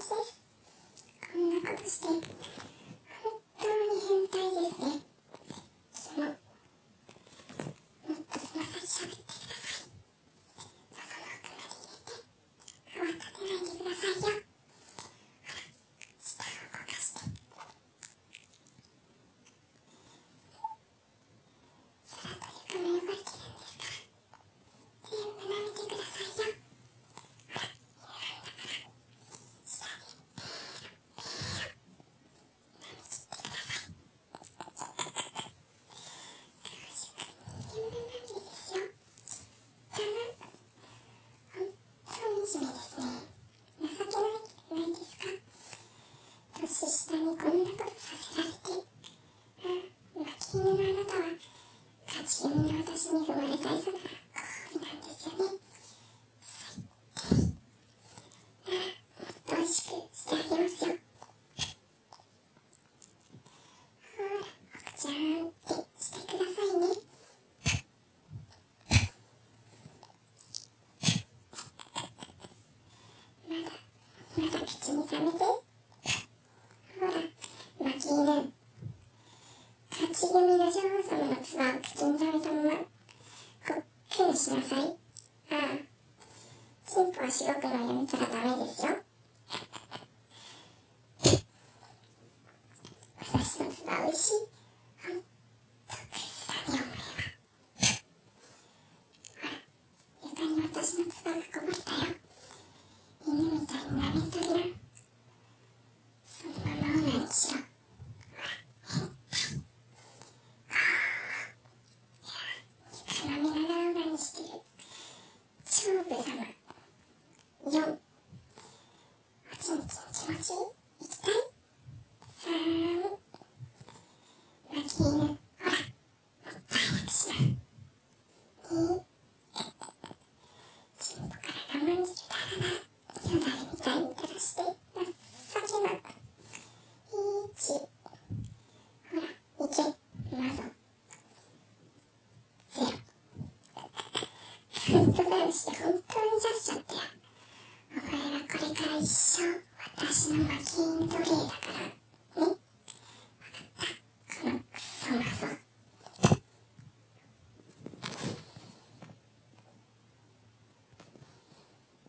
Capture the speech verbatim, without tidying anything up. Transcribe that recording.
です。こんなことして本当に変態ですね。キモ。もっとその先しゃべってください。喉の奥まで入れて泡立てないでくださいよ。ほら、舌を動かして。空と床の汚れてるんですから全部舐めてくださいよ。ほら、舌で人間なんでですよ。邪魔。本当に惨めですね。情けないじゃないですか。年下にこんなことさせられて。ああ、巻き犬のあなたは勝ち組の私に踏まれたいそうな行為なんですよね。ならもっと美味しくしてあげますよ。ほら、おちゃーんってしてくださいね。まだまだ口にさめて。ほら、巻き犬。勝ち組の女王様の唾を口にされたままほっくりしなさい。ああ、チンポはしごくのやめたらダメですよ。私の唾おいしい。ほんとクズだね、お前は。ほら、床に私の唾がこぼれたよ。犬みたいに舐めときな。そのままオナニーしろ。床の見ながらオナニーしてる超無様。よん、おちんちん気持ちいい。行きたい。さん、巻き犬。ほら、もっと早くしな。に、チンポから我慢汁だらな。よだれみたいに垂らして、情けなく。いち、ほら、いけ、窓。ゼロ。フットダウンして本当にジャスちゃってよ。お前はこれから一生私の巻き犬奴隷だから。